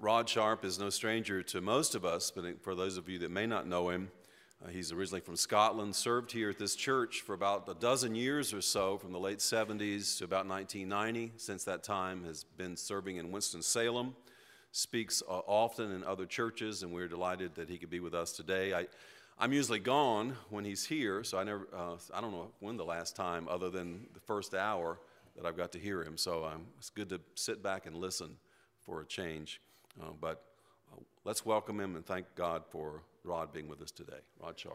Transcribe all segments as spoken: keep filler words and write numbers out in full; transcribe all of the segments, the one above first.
Rod Sharp is no stranger to most of us, but for those of you that may not know him, uh, he's originally from Scotland, served here at this church for about a dozen years or so, from the late seventies to about nineteen ninety. Since that time, has been serving in Winston-Salem, speaks uh, often in other churches, and we're delighted that he could be with us today. I, I'm usually gone when he's here, so I never, uh, I don't know when the last time, other than the first hour, that I've got to hear him. So um, it's good to sit back and listen for a change. Uh, but uh, let's welcome him and thank God for Rod being with us today. Rod Sharp.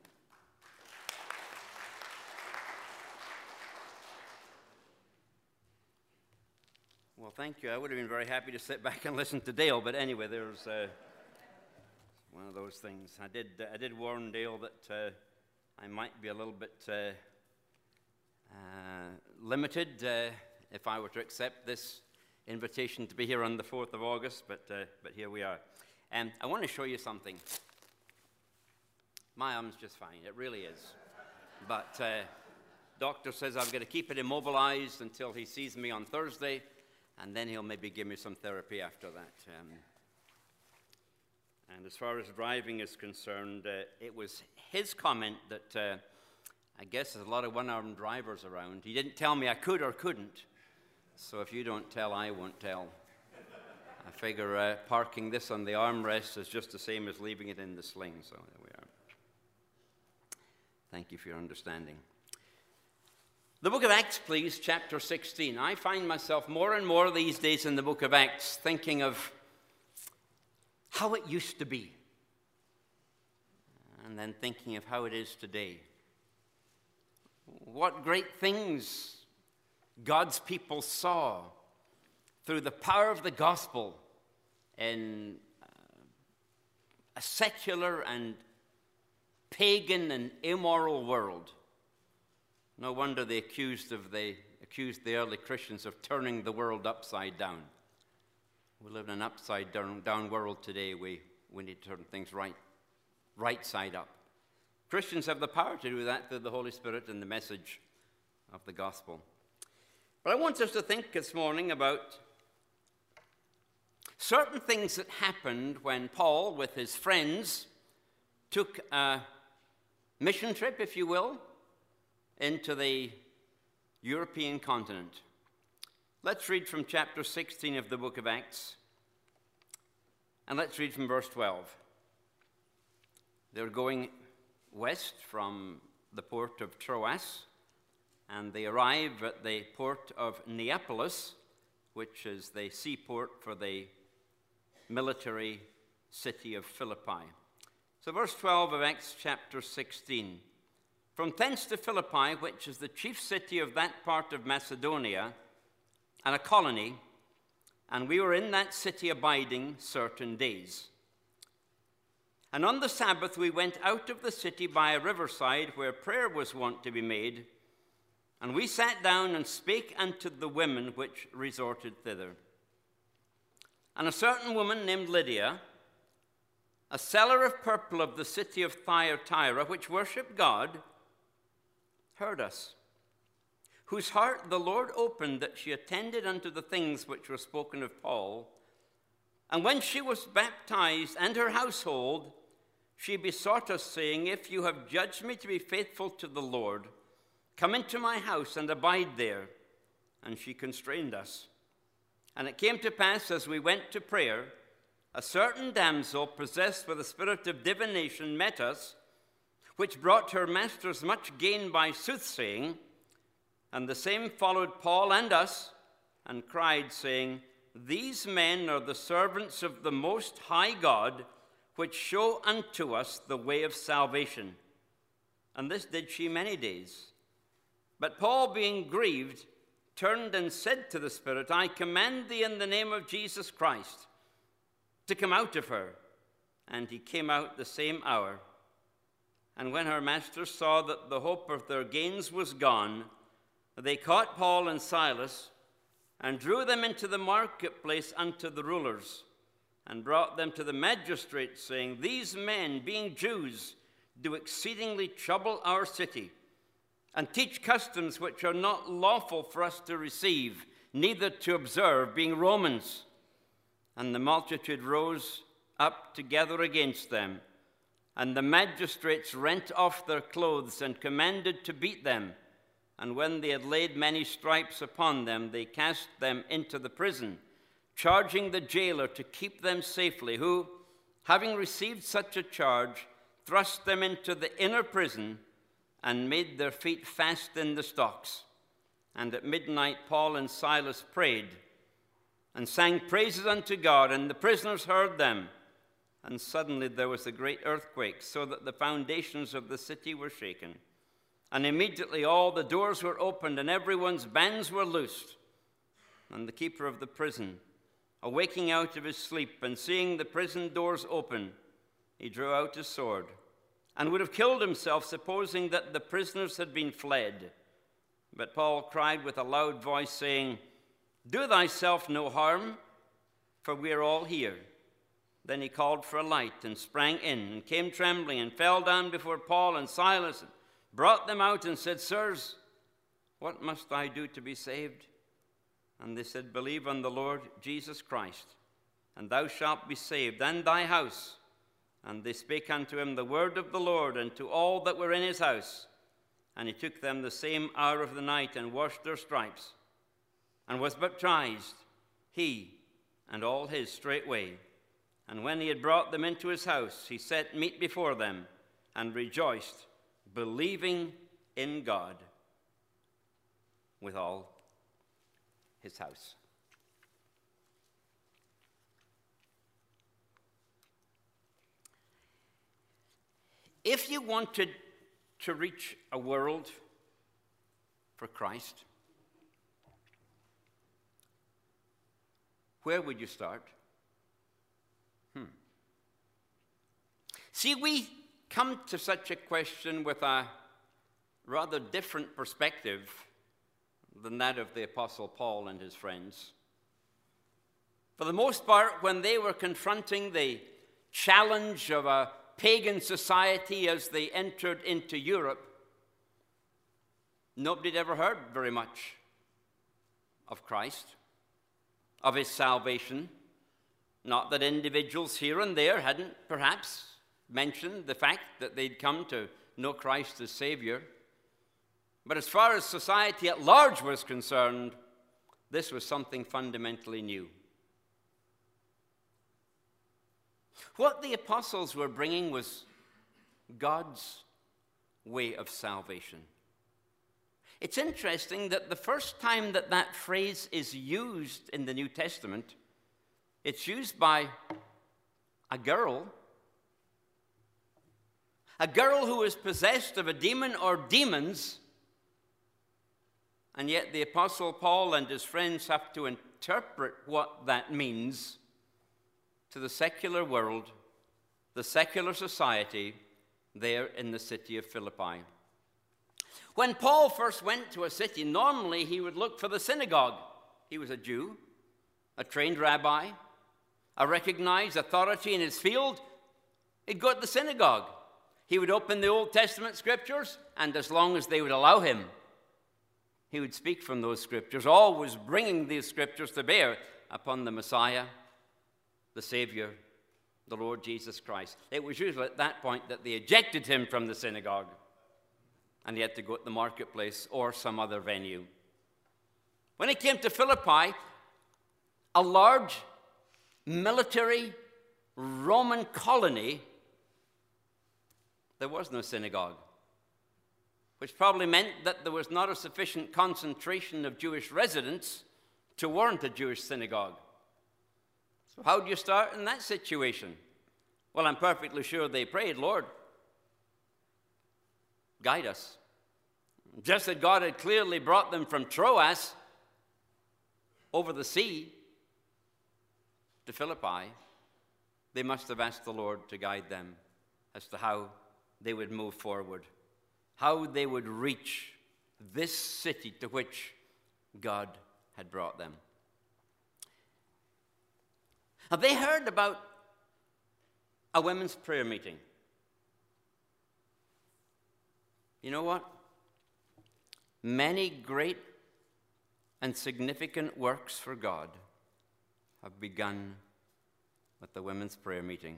Well, thank you. I would have been very happy to sit back and listen to Dale, but anyway, there's uh, one of those things. I did, uh, I did warn Dale that uh, I might be a little bit uh, uh, limited uh, if I were to accept this invitation to be here on the fourth of August, but, uh, but here we are. And I want to show you something. My arm's just fine. It really is. But uh, doctor says I've got to keep it immobilized until he sees me on Thursday, and then he'll maybe give me some therapy after that. Um, and as far as driving is concerned, uh, it was his comment that uh, I guess there's a lot of one-armed drivers around. He didn't tell me I could or couldn't. So if you don't tell, I won't tell. I figure uh, parking this on the armrest is just the same as leaving it in the sling. So there we are. Thank you for your understanding. The book of Acts, please, chapter sixteen. I find myself more and more these days in the book of Acts thinking of how it used to be, and then thinking of how it is today. What great things God's people saw through the power of the gospel in uh, a secular and pagan and immoral world. No wonder they accused of the accused the early Christians of turning the world upside down. We live in an upside down, down world today. We we need to turn things right, right side up. Christians have the power to do that through the Holy Spirit and the message of the gospel. But I want us to think this morning about certain things that happened when Paul, with his friends, took a mission trip, if you will, into the European continent. Let's read from chapter sixteen of the book of Acts, and let's read from verse twelve. They're going west from the port of Troas, and they arrive at the port of Neapolis, which is the seaport for the military city of Philippi. So verse twelve of Acts chapter sixteen. From thence to Philippi, which is the chief city of that part of Macedonia, and a colony, and we were in that city abiding certain days. And on the Sabbath we went out of the city by a riverside where prayer was wont to be made, and we sat down and spake unto the women which resorted thither. And a certain woman named Lydia, a seller of purple of the city of Thyatira, which worshipped God, heard us, whose heart the Lord opened, that she attended unto the things which were spoken of Paul. And when she was baptized, and her household, she besought us, saying, If you have judged me to be faithful to the Lord, come into my house and abide there. And she constrained us. And it came to pass, as we went to prayer, a certain damsel possessed with a spirit of divination met us, which brought her masters much gain by soothsaying. And the same followed Paul and us, and cried, saying, These men are the servants of the Most High God, which show unto us the way of salvation. And this did she many days. But Paul, being grieved, turned and said to the Spirit, I command thee in the name of Jesus Christ to come out of her. And he came out the same hour. And when her masters saw that the hope of their gains was gone, they caught Paul and Silas, and drew them into the marketplace unto the rulers, and brought them to the magistrates, saying, These men, being Jews, do exceedingly trouble our city, and teach customs which are not lawful for us to receive, neither to observe, being Romans. And the multitude rose up together against them. And the magistrates rent off their clothes and commanded to beat them. And when they had laid many stripes upon them, they cast them into the prison, charging the jailer to keep them safely, who, having received such a charge, thrust them into the inner prison and made their feet fast in the stocks. And at midnight Paul and Silas prayed and sang praises unto God, and the prisoners heard them. And suddenly there was a great earthquake, so that the foundations of the city were shaken. And immediately all the doors were opened, and everyone's bands were loosed. And the keeper of the prison, awaking out of his sleep and seeing the prison doors open, he drew out his sword and would have killed himself, supposing that the prisoners had been fled. But Paul cried with a loud voice, saying, Do thyself no harm, for we are all here. Then he called for a light and sprang in and came trembling and fell down before Paul and Silas and brought them out and said, Sirs, what must I do to be saved? And they said, Believe on the Lord Jesus Christ, and thou shalt be saved, and thy house. And they spake unto him the word of the Lord, and to all that were in his house. And he took them the same hour of the night, and washed their stripes, and was baptized, he and all his straightway. And when he had brought them into his house, he set meat before them, and rejoiced, believing in God with all his house. If you wanted to reach a world for Christ, where would you start? Hmm. See, we come to such a question with a rather different perspective than that of the Apostle Paul and his friends. For the most part, when they were confronting the challenge of a pagan society as they entered into Europe, nobody had ever heard very much of Christ, of his salvation. Not that individuals here and there hadn't perhaps mentioned the fact that they'd come to know Christ as Savior. But as far as society at large was concerned, this was something fundamentally new. What the apostles were bringing was God's way of salvation. It's interesting that the first time that that phrase is used in the New Testament, it's used by a girl, a girl who is possessed of a demon or demons, and yet the Apostle Paul and his friends have to interpret what that means to the secular world, the secular society there in the city of Philippi. When Paul first went to a city, normally he would look for the synagogue. He was a Jew, a trained rabbi, a recognized authority in his field. He'd go to the synagogue. He would open the Old Testament scriptures, and as long as they would allow him, he would speak from those scriptures, always bringing these scriptures to bear upon the Messiah, the Savior, the Lord Jesus Christ. It was usually at that point that they ejected him from the synagogue, and he had to go to the marketplace or some other venue. When he came to Philippi, a large military Roman colony, there was no synagogue, which probably meant that there was not a sufficient concentration of Jewish residents to warrant a Jewish synagogue. So how do you start in that situation? Well, I'm perfectly sure they prayed, Lord, guide us. Just as God had clearly brought them from Troas over the sea to Philippi, they must have asked the Lord to guide them as to how they would move forward, how they would reach this city to which God had brought them. Have they heard about a women's prayer meeting? You know what? Many great and significant works for God have begun at the women's prayer meeting.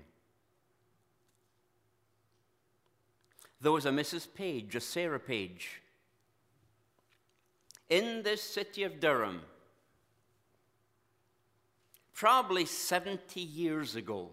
There was a Missus Page, a Sarah Page, in this city of Durham, probably seventy years ago,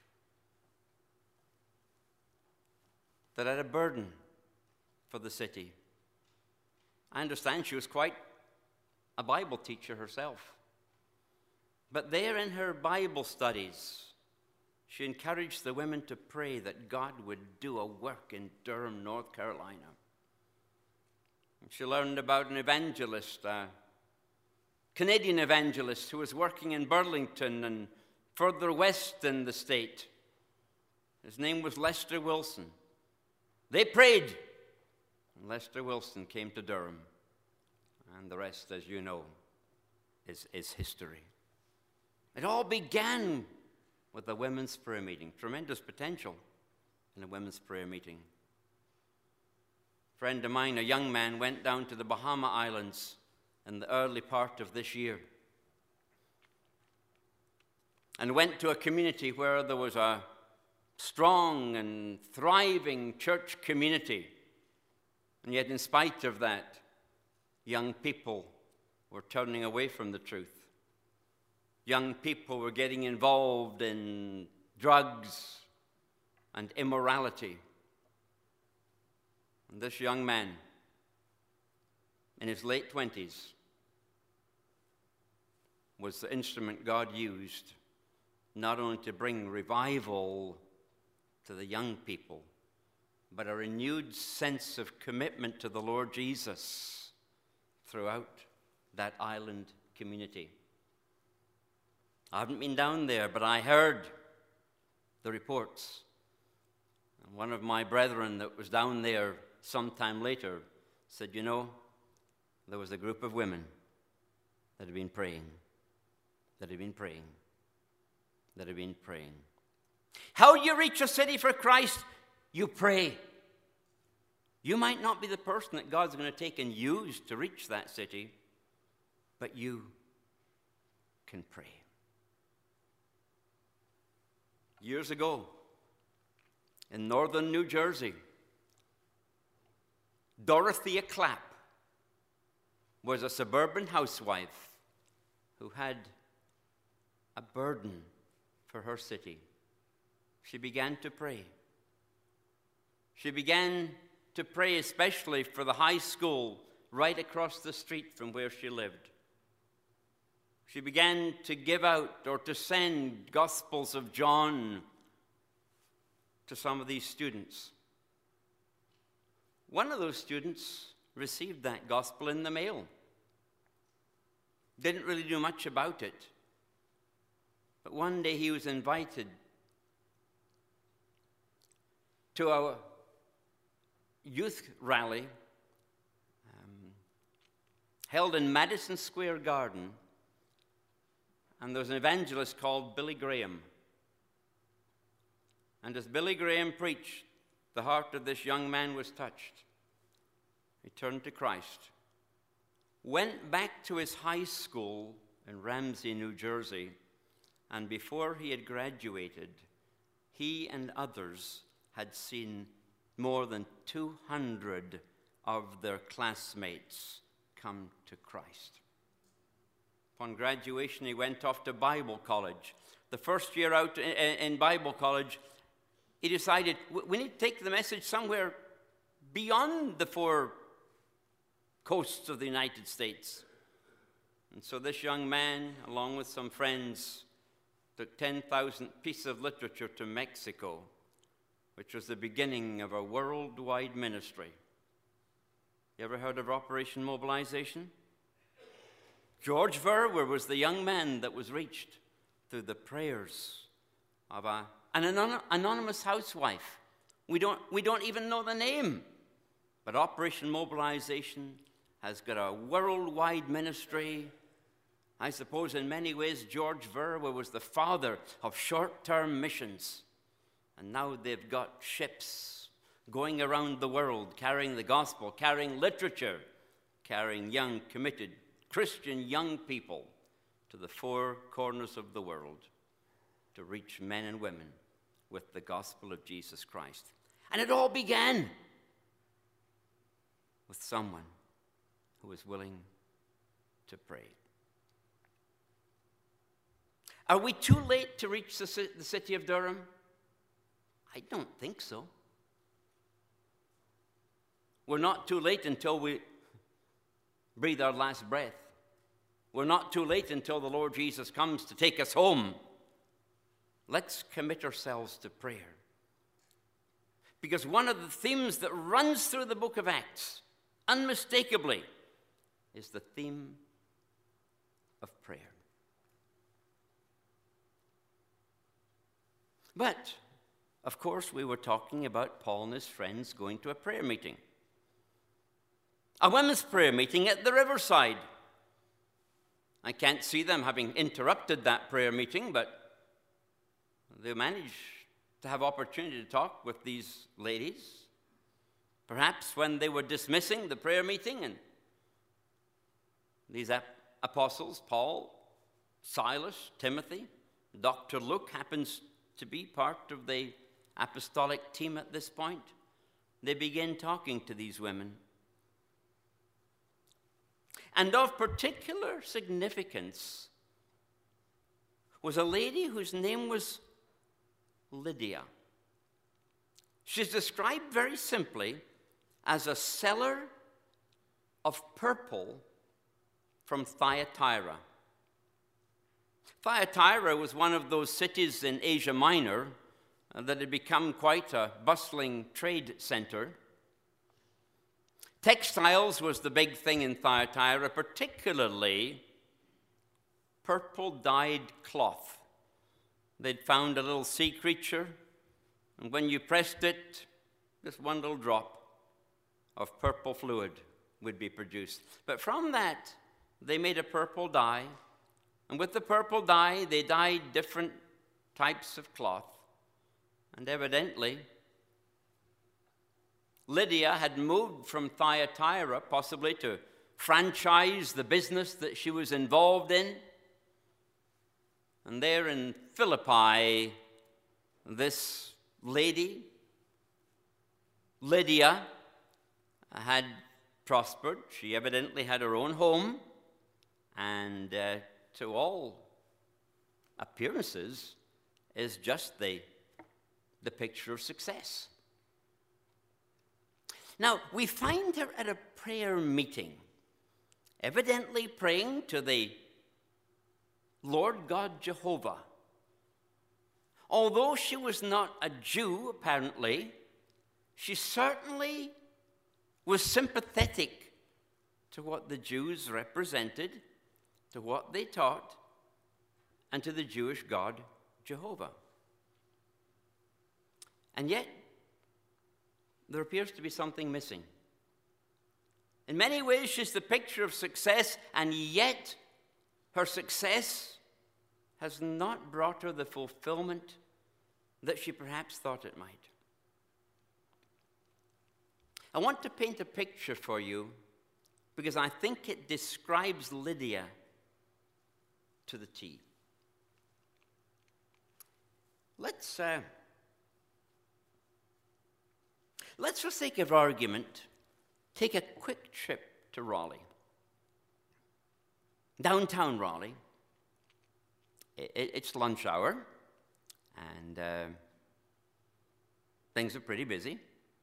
that had a burden for the city. I understand she was quite a Bible teacher herself. But there in her Bible studies, she encouraged the women to pray that God would do a work in Durham, North Carolina. And she learned about an evangelist, a Canadian evangelist who was working in Burlington and further west in the state. His name was Lester Wilson. They prayed, and Lester Wilson came to Durham. And the rest, as you know, is, is history. It all began with a women's prayer meeting. Tremendous potential in a women's prayer meeting. A friend of mine, a young man, went down to the Bahama Islands in the early part of this year and went to a community where there was a strong and thriving church community. And yet, in spite of that, young people were turning away from the truth. Young people were getting involved in drugs and immorality. And this young man, in his late twenties, was the instrument God used not only to bring revival to the young people, but a renewed sense of commitment to the Lord Jesus throughout that island community. I haven't been down there, but I heard the reports. And one of my brethren that was down there sometime later said, you know, there was a group of women that had been praying, that had been praying, that had been praying. How you reach a city for Christ? You pray. You might not be the person that God's going to take and use to reach that city, but you can pray. Years ago, in northern New Jersey, Dorothea Clapp was a suburban housewife who had a burden for her city. She began to pray. She began to pray especially for the high school right across the street from where she lived. She began to give out or to send Gospels of John to some of these students. One of those students received that gospel in the mail. Didn't really do much about it. But one day he was invited to a youth rally um, held in Madison Square Garden. And there was an evangelist called Billy Graham. And as Billy Graham preached, the heart of this young man was touched. He turned to Christ, went back to his high school in Ramsey, New Jersey, and before he had graduated, he and others had seen more than two hundred of their classmates come to Christ. Upon graduation, he went off to Bible college. The first year out in Bible college, he decided, we need to take the message somewhere beyond the four coasts of the United States. And so this young man, along with some friends, took ten thousand pieces of literature to Mexico, which was the beginning of a worldwide ministry. You ever heard of Operation Mobilization? George Verwer was the young man that was reached through the prayers of a, an anon- anonymous housewife. We don't, we don't even know the name. But Operation Mobilization has got a worldwide ministry. I suppose in many ways George Verwer was the father of short-term missions. And now they've got ships going around the world carrying the gospel, carrying literature, carrying young, committed Christian young people to the four corners of the world. to reach men and women with the gospel of Jesus Christ. And it all began with someone who was willing to pray. Are we too late to reach the city of Durham? I don't think so. We're not too late until we breathe our last breath. We're not too late until the Lord Jesus comes to take us home. Let's commit ourselves to prayer. Because one of the themes that runs through the book of Acts, unmistakably, is the theme of prayer. But, of course, we were talking about Paul and his friends going to a prayer meeting. A women's prayer meeting at the riverside. I can't see them having interrupted that prayer meeting, but they managed to have opportunity to talk with these ladies. Perhaps when they were dismissing the prayer meeting, and these ap- apostles, Paul, Silas, Timothy, Doctor Luke happens to be part of the apostolic team at this point. They begin talking to these women. And of particular significance was a lady whose name was Lydia. She's described very simply as a seller of purple from Thyatira. Thyatira was one of those cities in Asia Minor uh, that had become quite a bustling trade center. Textiles was the big thing in Thyatira, particularly purple-dyed cloth. They'd found a little sea creature, and when you pressed it, just one little drop of purple fluid would be produced. But from that, they made a purple dye, and with the purple dye, they dyed different types of cloth. And evidently, Lydia had moved from Thyatira, possibly to franchise the business that she was involved in. And there in Philippi, this lady, Lydia, had prospered. She evidently had her own home, and uh, to all appearances is just the, the picture of success. Now, we find her at a prayer meeting, evidently praying to the Lord God Jehovah. Although she was not a Jew, apparently, she certainly was sympathetic to what the Jews represented, to what they taught, and to the Jewish God, Jehovah. And yet, there appears to be something missing. In many ways, she's the picture of success, and yet her success has not brought her the fulfillment that she perhaps thought it might. I want to paint a picture for you because I think it describes Lydia to the T. Let's, uh, let's, for sake of argument, take a quick trip to Raleigh. Downtown Raleigh. It's lunch hour, and uh, things are pretty busy.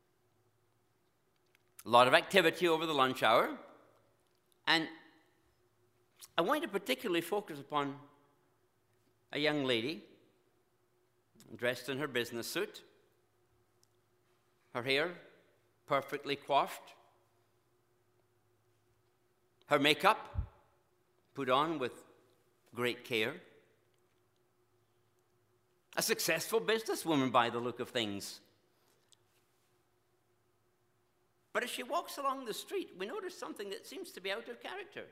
A lot of activity over the lunch hour. And I want to particularly focus upon a young lady dressed in her business suit, her hair perfectly coiffed, her makeup put on with great care. A successful businesswoman by the look of things. But as she walks along the street, we notice something that seems to be out of character.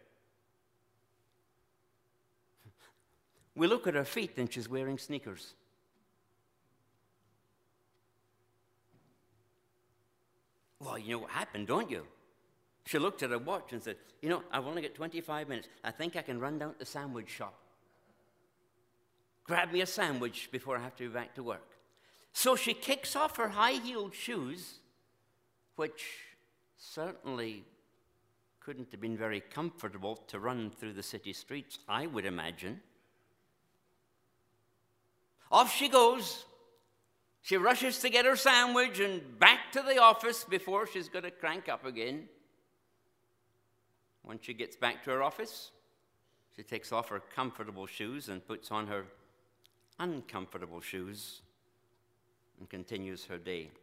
We look at her feet and she's wearing sneakers. Well, you know what happened, don't you? She looked at her watch and said, you know, I've only got twenty-five minutes. I think I can run down to the sandwich shop. grab me a sandwich before I have to be back to work. So she kicks off her high-heeled shoes, which certainly couldn't have been very comfortable to run through the city streets, I would imagine. Off she goes. She rushes to get her sandwich and back to the office before she's going to crank up again. When she gets back to her office, she takes off her comfortable shoes and puts on her uncomfortable shoes and continues her day.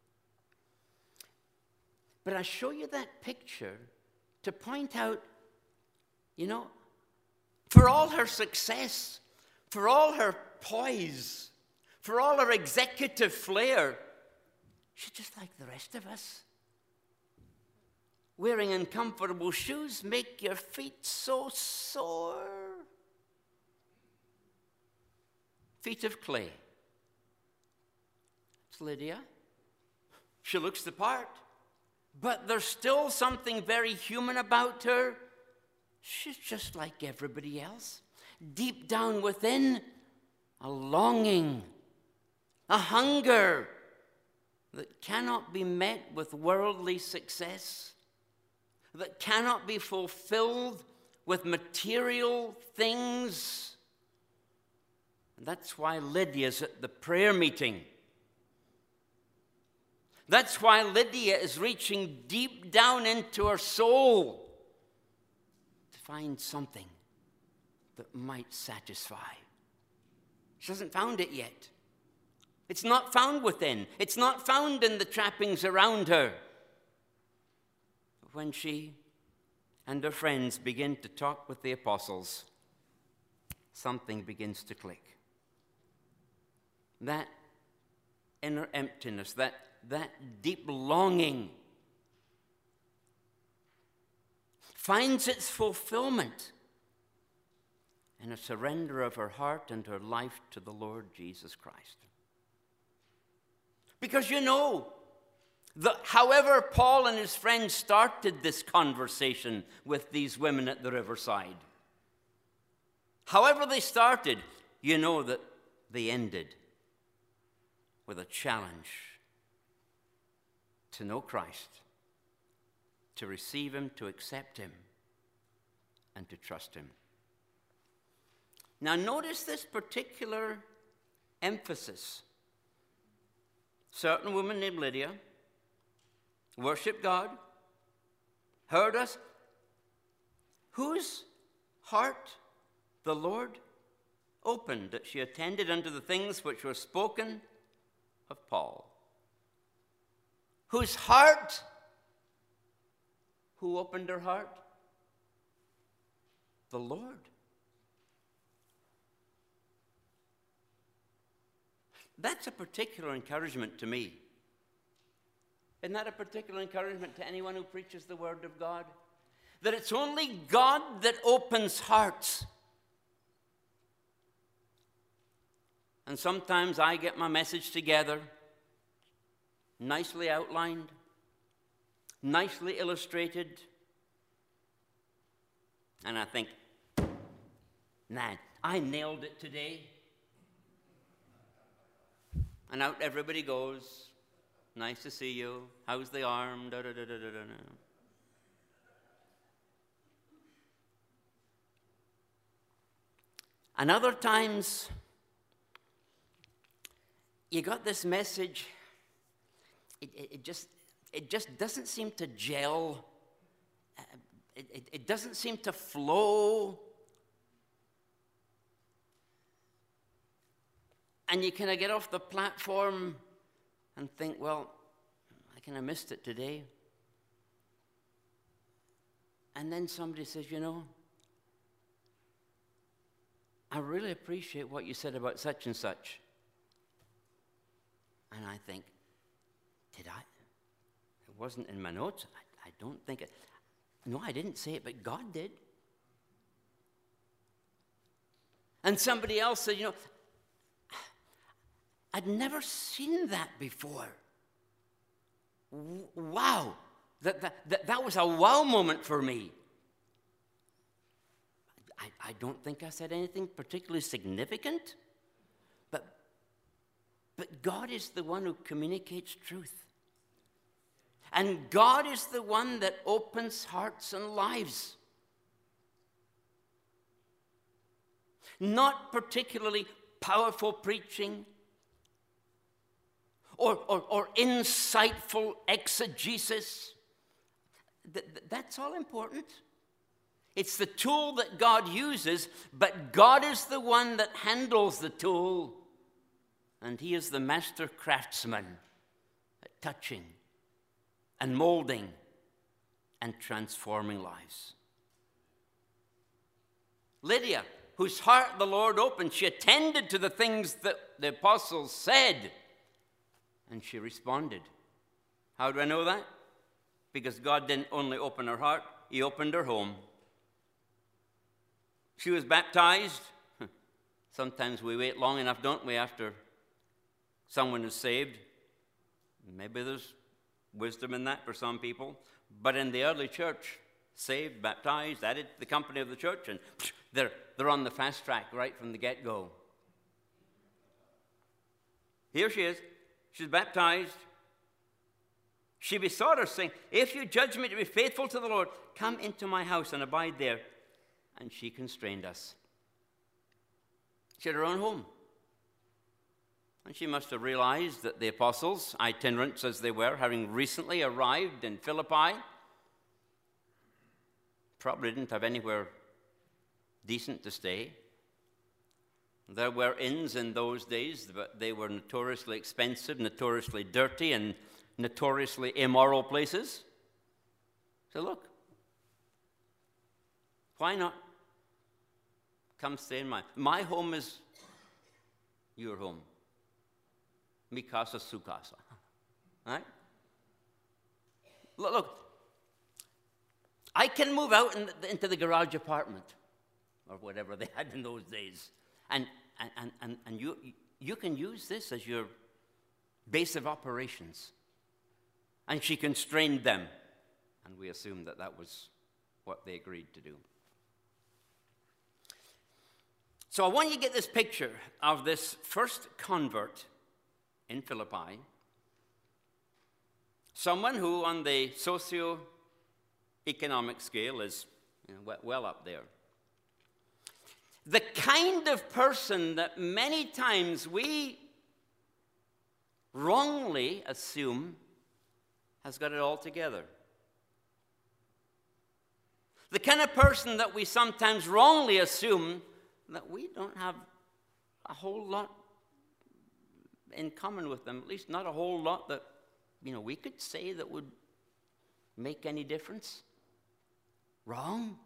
But I show you that picture to point out, you know, for all her success, for all her poise, for all her executive flair, she's just like the rest of us. Wearing uncomfortable shoes make your feet so sore. Feet of clay. It's Lydia. She looks the part, but there's still something very human about her. She's just like everybody else. Deep down within, a longing, a hunger that cannot be met with worldly success, that cannot be fulfilled with material things. And that's why Lydia's at the prayer meeting. That's why Lydia is reaching deep down into her soul to find something that might satisfy. She hasn't found it yet. It's not found within. It's not found in the trappings around her. When she and her friends begin to talk with the apostles, something begins to click. That inner emptiness, that, that deep longing finds its fulfillment in a surrender of her heart and her life to the Lord Jesus Christ. Because you know, the, however Paul and his friends started this conversation with these women at the riverside, however they started, you know that they ended with a challenge to know Christ, to receive him, to accept him, and to trust him. Now notice this particular emphasis. Certain woman named Lydia worshiped God, heard us, whose heart the Lord opened, that she attended unto the things which were spoken of Paul. Whose heart? Who opened her heart? The Lord. That's a particular encouragement to me. Isn't that a particular encouragement to anyone who preaches the Word of God? That it's only God that opens hearts. And sometimes I get my message together, nicely outlined, nicely illustrated, and I think, man, I nailed it today. And out everybody goes. Nice to see you. How's the arm? Da, da, da, da, da, da. And other times, you got this message, it, it, it, just, it just doesn't seem to gel. Uh, it, it, it doesn't seem to flow. And you kind of get off the platform and think, well, I kind of missed it today. And then somebody says, you know, I really appreciate what you said about such and such. And I think, did I? It wasn't in my notes. I, I don't think it. No, I didn't say it, but God did. And somebody else said, you know, I'd never seen that before. Wow. That, that, that, that was a wow moment for me. I, I don't think I said anything particularly significant. But God is the one who communicates truth. And God is the one that opens hearts and lives. Not particularly powerful preaching or, or, or insightful exegesis. Th- that's all important. It's the tool that God uses, but God is the one that handles the tool. And he is the master craftsman at touching and molding and transforming lives. Lydia, whose heart the Lord opened, she attended to the things that the apostles said, and she responded. How do I know that? Because God didn't only open her heart, he opened her home. She was baptized. Sometimes we wait long enough, don't we, after someone is saved? Maybe there's wisdom in that for some people. But in the early church, saved, baptized, added to the company of the church, and they're, they're on the fast track right from the get-go. Here she is. She's baptized. She besought her, saying, if you judge me to be faithful to the Lord, come into my house and abide there. And she constrained us. She had her own home. And she must have realized that the apostles, itinerants as they were, having recently arrived in Philippi, probably didn't have anywhere decent to stay. There were inns in those days, but they were notoriously expensive, notoriously dirty, and notoriously immoral places. So look, why not come stay in my my home is your home. Mi casa, su casa. Right? Look, look, I can move out in the, into the garage apartment or whatever they had in those days. And, and, and, and you, you can use this as your base of operations. And she constrained them. And we assume that that was what they agreed to do. So I want you to get this picture of this first convert in Philippi. Someone who on the socio-economic scale is, you know, well up there. The kind of person that many times we wrongly assume has got it all together. The kind of person that we sometimes wrongly assume that we don't have a whole lot in common with them, at least not a whole lot that, you know, we could say that would make any difference. Wrong.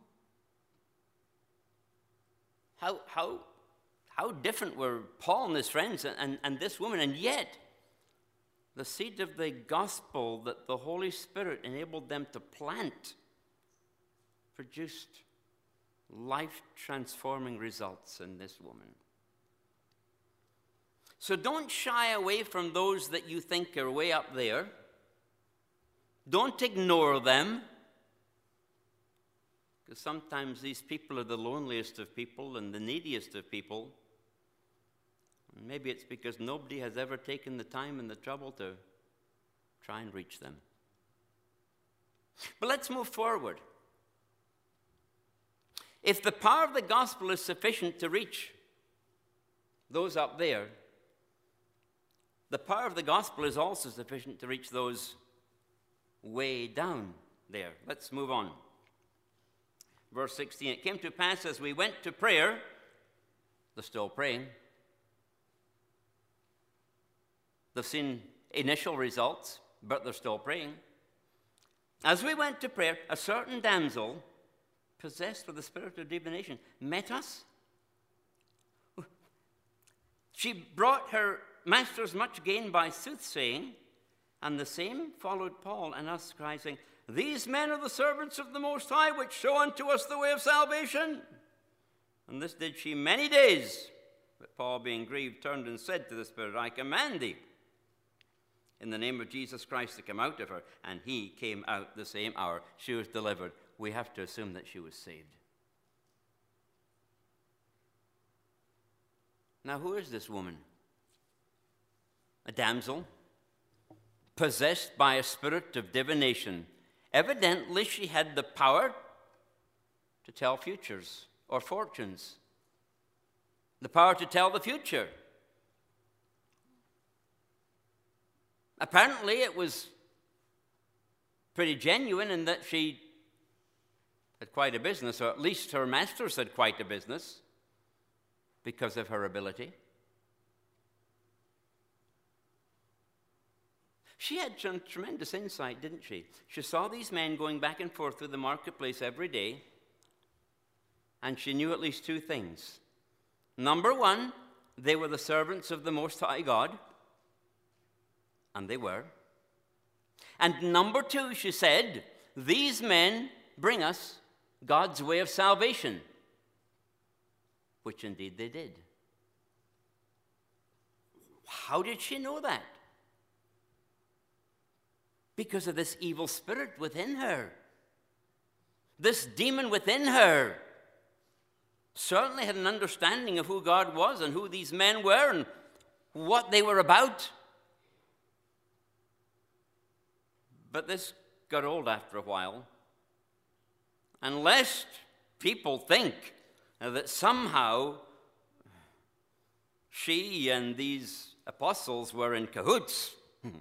How, how, how different were Paul and his friends and, and, and this woman, and yet the seed of the gospel that the Holy Spirit enabled them to plant produced life-transforming results in this woman. So don't shy away from those that you think are way up there. Don't ignore them. Because sometimes these people are the loneliest of people and the neediest of people. And maybe it's because nobody has ever taken the time and the trouble to try and reach them. But let's move forward. If the power of the gospel is sufficient to reach those up there, the power of the gospel is also sufficient to reach those way down there. Let's move on. Verse sixteen, it came to pass as we went to prayer, they're still praying. They've seen initial results, but they're still praying. As we went to prayer, a certain damsel, possessed with the spirit of divination, met us. She brought her masters much gain by soothsaying, and the same followed Paul and us, crying, saying, these men are the servants of the Most High, which show unto us the way of salvation. And this did she many days. But Paul, being grieved, turned and said to the Spirit, I command thee, in the name of Jesus Christ, to come out of her. And he came out the same hour. She was delivered. We have to assume that she was saved. Now, who is this woman? a damsel, possessed by a spirit of divination. Evidently, she had the power to tell futures or fortunes, the power to tell the future. Apparently, it was pretty genuine in that she had quite a business, or at least her masters had quite a business because of her ability. She had some tremendous insight, didn't she? She saw these men going back and forth through the marketplace every day, and she knew at least two things. Number one, they were the servants of the Most High God, and they were. And number two, she said, these men bring us God's way of salvation, which indeed they did. How did she know that? Because of this evil spirit within her. This demon within her certainly had an understanding of who God was and who these men were and what they were about. But this got old after a while. And lest people think that somehow she and these apostles were in cahoots,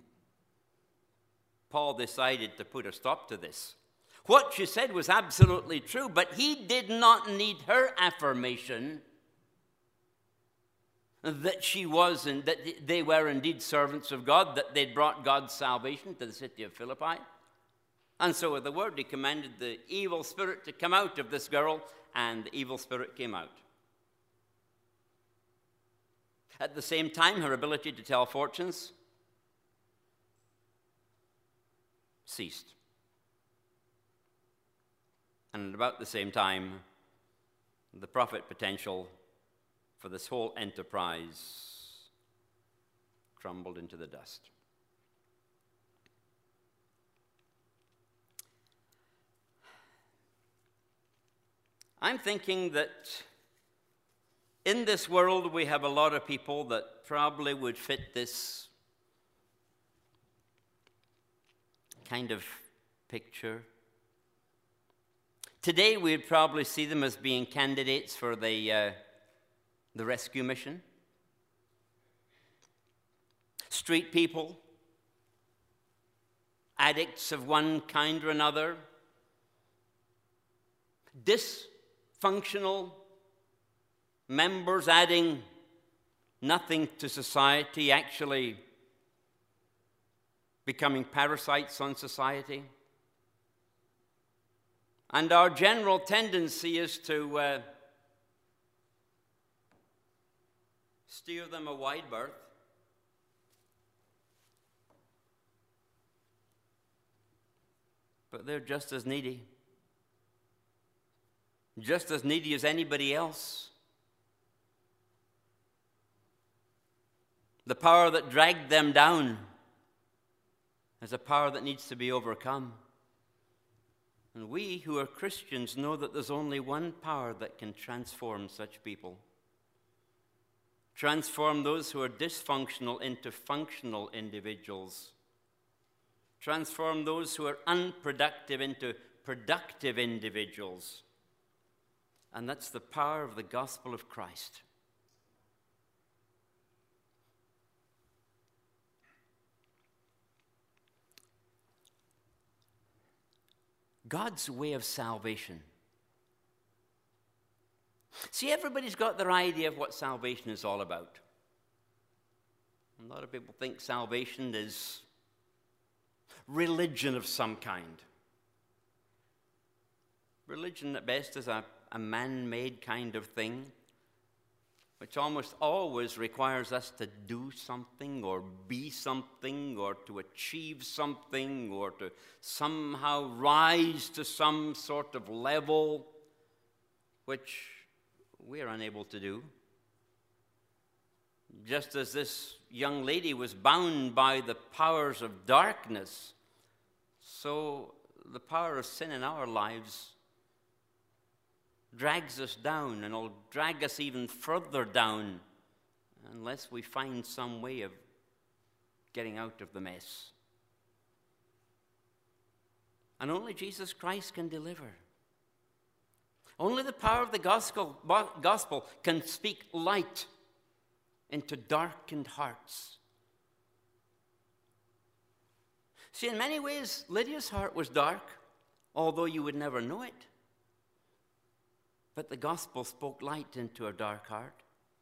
Paul decided to put a stop to this. What she said was absolutely true, but he did not need her affirmation that she was and that they were indeed servants of God, that they'd brought God's salvation to the city of Philippi. And so with the word, he commanded the evil spirit to come out of this girl, and the evil spirit came out. At the same time, her ability to tell fortunes ceased. And at about the same time, the profit potential for this whole enterprise crumbled into the dust. I'm thinking that in this world we have a lot of people that probably would fit this kind of picture. Today we'd probably see them as being candidates for the, uh, the rescue mission. Street people, addicts of one kind or another, dysfunctional members adding nothing to society, actually becoming parasites on society. And our general tendency is to uh, steer them a wide berth. But they're just as needy. Just as needy as anybody else. The power that dragged them down is a power that needs to be overcome. And we who are Christians know that there's only one power that can transform such people. Transform those who are dysfunctional into functional individuals. Transform those who are unproductive into productive individuals. And that's the power of the gospel of Christ. God's way of salvation. See, everybody's got their idea of what salvation is all about. A lot of people think salvation is religion of some kind. Religion at best is a, a man-made kind of thing, which almost always requires us to do something or be something or to achieve something or to somehow rise to some sort of level, which we are unable to do. Just as this young lady was bound by the powers of darkness, so the power of sin in our lives drags us down, and will drag us even further down unless we find some way of getting out of the mess. And only Jesus Christ can deliver. Only the power of the gospel, gospel can speak light into darkened hearts. See, in many ways, Lydia's heart was dark, although you would never know it. But the gospel spoke light into her dark heart.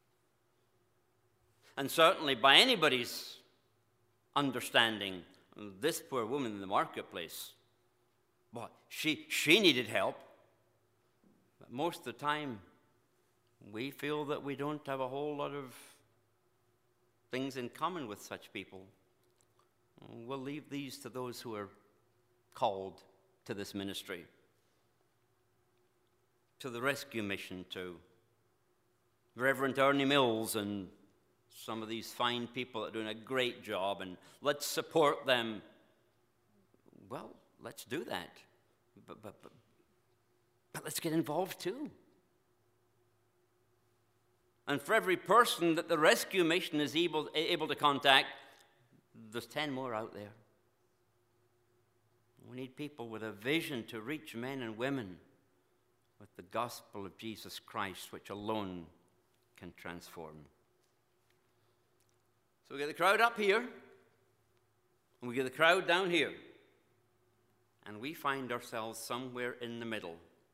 And certainly by anybody's understanding, this poor woman in the marketplace, well, she, she needed help. But most of the time, we feel that we don't have a whole lot of things in common with such people. We'll leave these to those who are called to this ministry, to the rescue mission, to Reverend Ernie Mills and some of these fine people that are doing a great job, and let's support them. Well, let's do that. But, but, but, but let's get involved too. And for every person that the rescue mission is able, able to contact, there's ten more out there. We need people with a vision to reach men and women with the gospel of Jesus Christ, which alone can transform. So we get the crowd up here, and we get the crowd down here, and we find ourselves somewhere in the middle.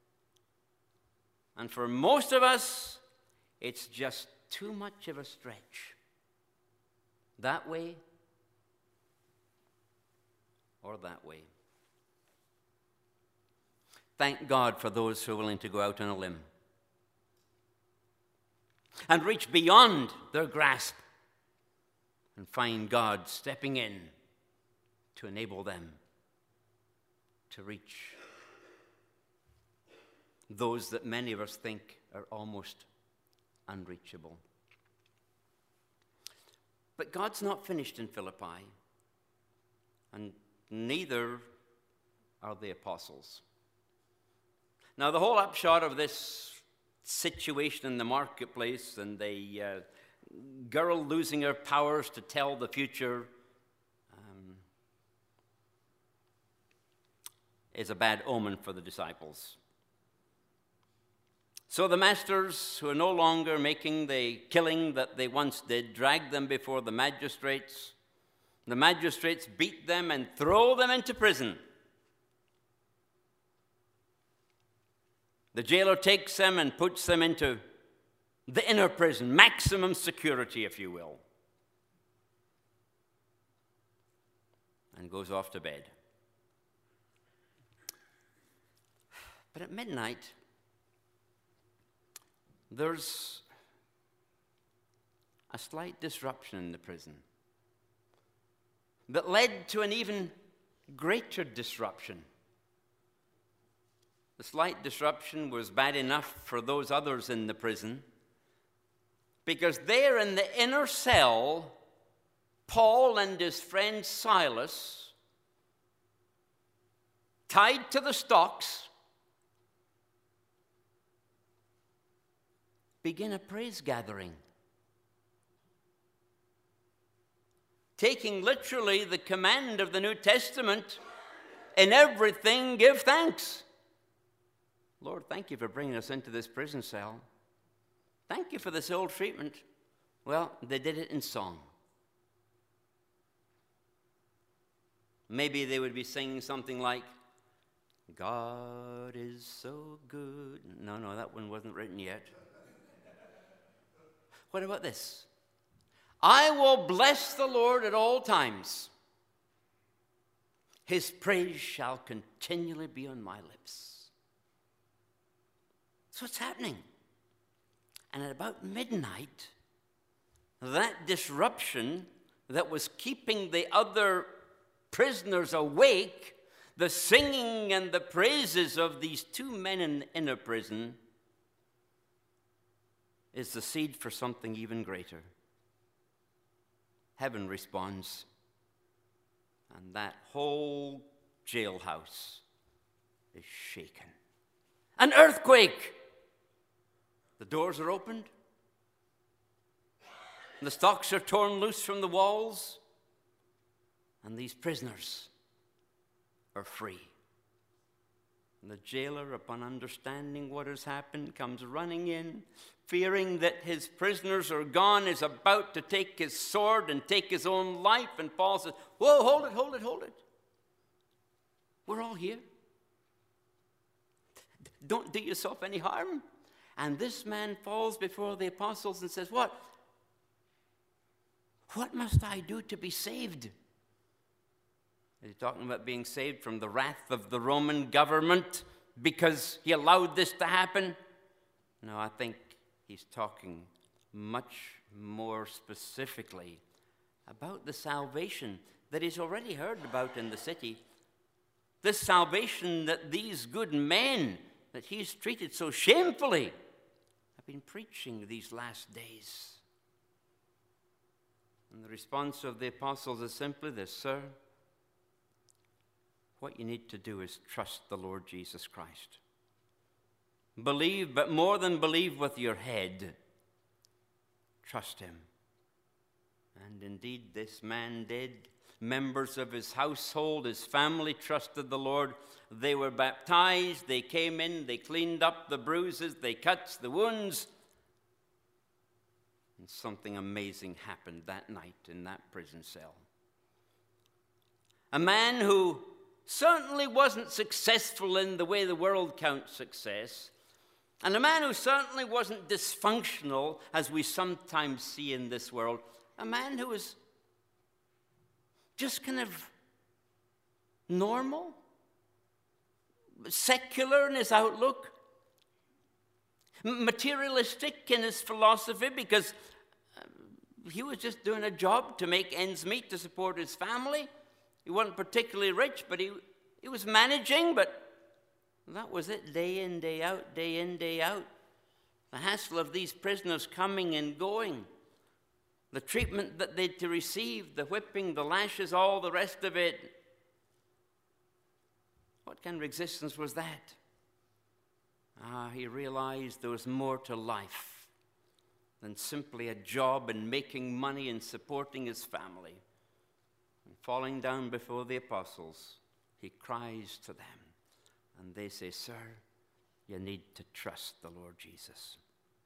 And for most of us, it's just too much of a stretch. That way or that way. Thank God for those who are willing to go out on a limb and reach beyond their grasp and find God stepping in to enable them to reach those that many of us think are almost unreachable. But God's not finished in Philippi, and neither are the apostles. Now, the whole upshot of this situation in the marketplace and the uh, girl losing her powers to tell the future um, is a bad omen for the disciples. So the masters, who are no longer making the killing that they once did, drag them before the magistrates. The magistrates beat them and throw them into prison. The jailer takes them and puts them into the inner prison, maximum security, if you will, and goes off to bed. But at midnight, there's a slight disruption in the prison that led to an even greater disruption. The slight disruption was bad enough for those others in the prison, because there in the inner cell, Paul and his friend Silas, tied to the stocks, begin a praise gathering, taking literally the command of the New Testament, in everything give thanks. Lord, thank you for bringing us into this prison cell. Thank you for this ill treatment. Well, they did it in song. Maybe they would be singing something like, God is so good. No, no, that one wasn't written yet. What about this? I will bless the Lord at all times. His praise shall continually be on my lips. That's what's happening. And at about midnight, that disruption that was keeping the other prisoners awake, the singing and the praises of these two men in the inner prison, is the seed for something even greater. Heaven responds, and that whole jailhouse is shaken. An earthquake! The doors are opened. The stocks are torn loose from the walls. And these prisoners are free. And the jailer, upon understanding what has happened, comes running in, fearing that his prisoners are gone, is about to take his sword and take his own life. And Paul says, whoa, hold it, hold it, hold it. We're all here. Don't do yourself any harm. And this man falls before the apostles and says, what? What must I do to be saved? Is he talking about being saved from the wrath of the Roman government because he allowed this to happen? No, I think he's talking much more specifically about the salvation that he's already heard about in the city. This salvation that these good men that he's treated so shamefully have been preaching these last days. And the response of the apostles is simply this, sir, what you need to do is trust the Lord Jesus Christ. Believe, but more than believe with your head, trust him. And indeed, this man did. Members of his household, his family trusted the Lord. They were baptized. They came in. They cleaned up the bruises, the cuts, the wounds. And something amazing happened that night in that prison cell. A man who certainly wasn't successful in the way the world counts success, and a man who certainly wasn't dysfunctional, as we sometimes see in this world, a man who was just kind of normal, secular in his outlook, materialistic in his philosophy, because he was just doing a job to make ends meet, to support his family. He wasn't particularly rich, but he, he was managing, but that was it, day in, day out, day in, day out. The hassle of these prisoners coming and going, the treatment that they'd to receive, the whipping, the lashes, all the rest of it. What kind of existence was that? Ah, he realized there was more to life than simply a job and making money and supporting his family. And falling down before the apostles, he cries to them. And they say, sir, you need to trust the Lord Jesus.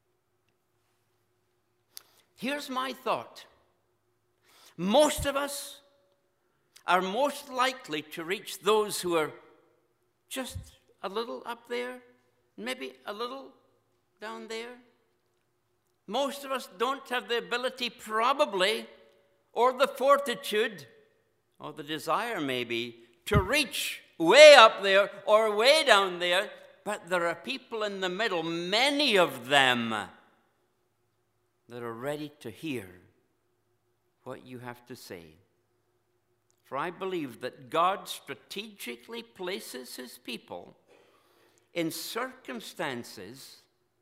Here's my thought. Most of us are most likely to reach those who are just a little up there, maybe a little down there. Most of us don't have the ability, probably, or the fortitude, or the desire maybe, to reach way up there or way down there, but there are people in the middle, many of them, that are ready to hear what you have to say. For I believe that God strategically places his people in circumstances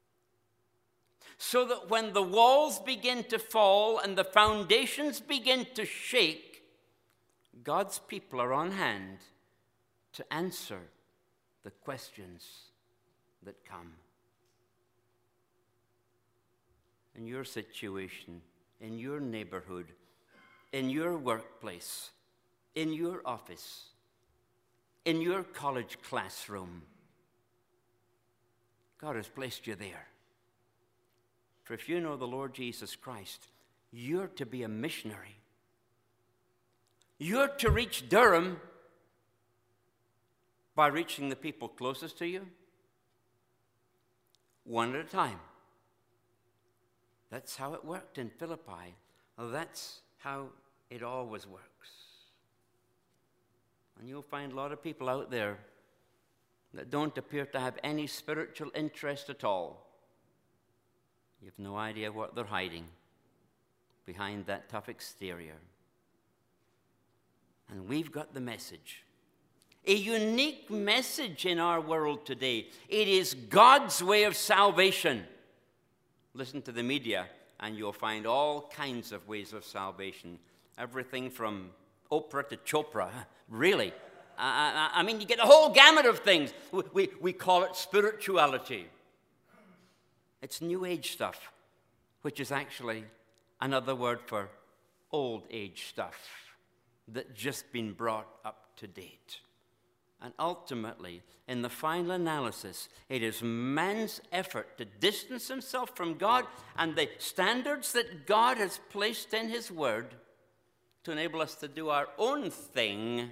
so that when the walls begin to fall and the foundations begin to shake, God's people are on hand to answer the questions that come. In your situation, in your neighborhood, in your workplace, in your office, in your college classroom, God has placed you there. For if you know the Lord Jesus Christ, you're to be a missionary. You're to reach Durham by reaching the people closest to you, one at a time. That's how it worked in Philippi. That's how it always works. And you'll find a lot of people out there that don't appear to have any spiritual interest at all. You have no idea what they're hiding behind that tough exterior. And we've got the message. A unique message in our world today. It is God's way of salvation. Listen to the media, and you'll find all kinds of ways of salvation. Everything from Oprah to Chopra, really. I, I, I mean, you get a whole gamut of things. We, we, we call it spirituality. It's New Age stuff, which is actually another word for old age stuff. that just been brought up to date. And ultimately, in the final analysis, it is man's effort to distance himself from God and the standards that God has placed in his word to enable us to do our own thing.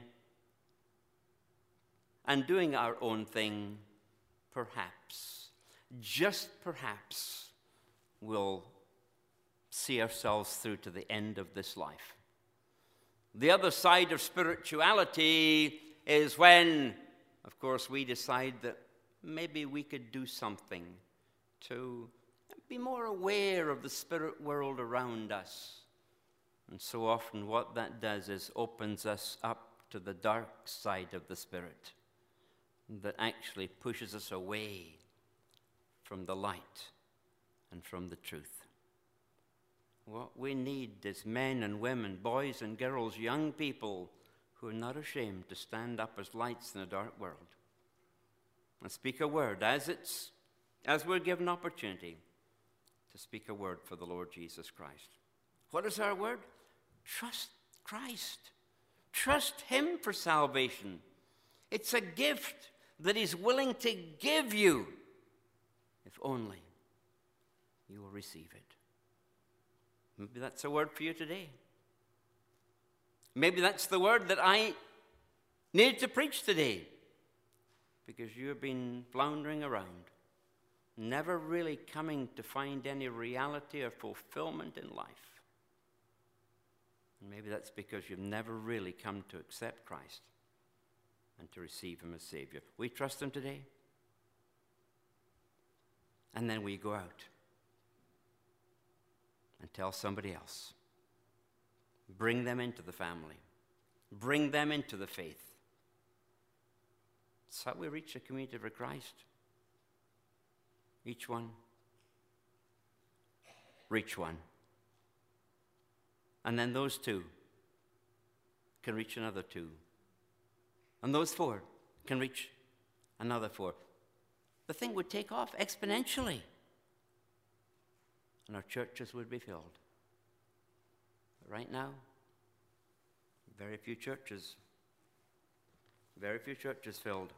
And doing our own thing, perhaps, just perhaps, will see ourselves through to the end of this life. The other side of spirituality is when, of course, we decide that maybe we could do something to be more aware of the spirit world around us. And so often what that does is opens us up to the dark side of the spirit that actually pushes us away from the light and from the truth. What we need is men and women, boys and girls, young people who are not ashamed to stand up as lights in a dark world and speak a word as it's as we're given opportunity to speak a word for the Lord Jesus Christ. What is our word? Trust Christ. Trust him for salvation. It's a gift that he's willing to give you if only you will receive it. Maybe that's a word for you today. Maybe that's the word that I need to preach today, because you've been floundering around, never really coming to find any reality or fulfillment in life. And maybe that's because you've never really come to accept Christ and to receive him as Savior. We trust him today, and then we go out and tell somebody else. Bring them into the family. Bring them into the faith. That's how we reach the community for Christ. Each one. Reach one. And then those two can reach another two. And those four can reach another four. The thing would take off exponentially. And our churches would be filled. But right now, very few churches, very few churches filled.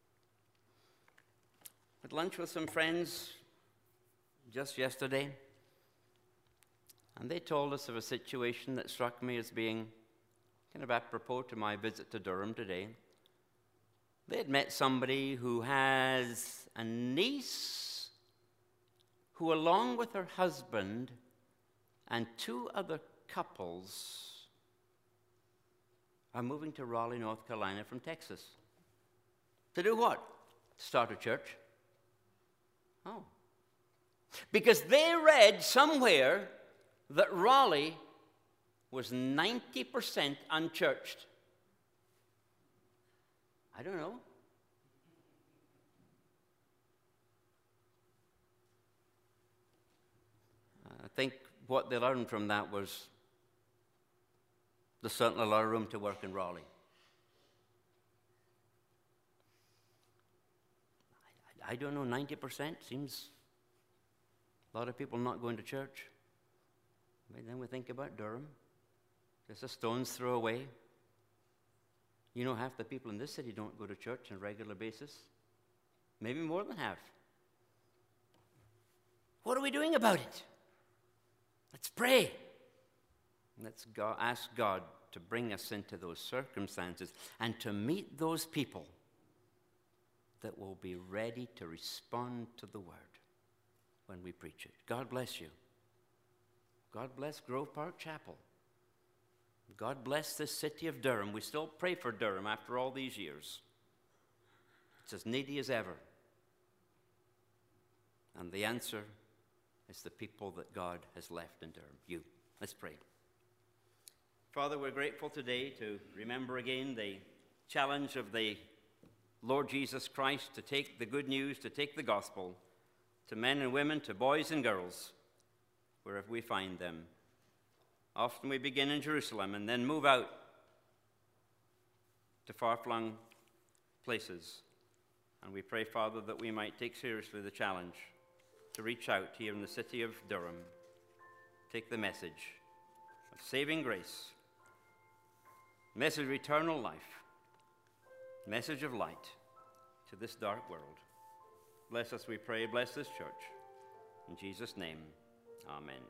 At lunch with some friends just yesterday, and they told us of a situation that struck me as being kind of apropos to my visit to Durham today. They had met somebody who has a niece who, along with her husband and two other couples, are moving to Raleigh, North Carolina from Texas. To do what? To start a church. Oh. Because they read somewhere that Raleigh was ninety percent unchurched. I don't know. I think what they learned from that was there's certainly a lot of room to work in Raleigh. I, I don't know, ninety percent seems a lot of people not going to church. But then we think about Durham. Just a stone's throw away. You know, half the people in this city don't go to church on a regular basis. Maybe more than half. What are we doing about it? Let's pray. Let's go, ask God to bring us into those circumstances and to meet those people that will be ready to respond to the word when we preach it. God bless you. God bless Grove Park Chapel. God bless this city of Durham. We still pray for Durham after all these years. It's as needy as ever. And the answer is the people that God has left in Durham. You. Let's pray. Father, we're grateful today to remember again the challenge of the Lord Jesus Christ to take the good news, to take the gospel to men and women, to boys and girls, wherever we find them. Often we begin in Jerusalem and then move out to far-flung places. And we pray, Father, that we might take seriously the challenge to reach out here in the city of Durham, take the message of saving grace message of eternal life, message of light to this dark world. Bless us, we pray. Bless this church. In Jesus' name, amen.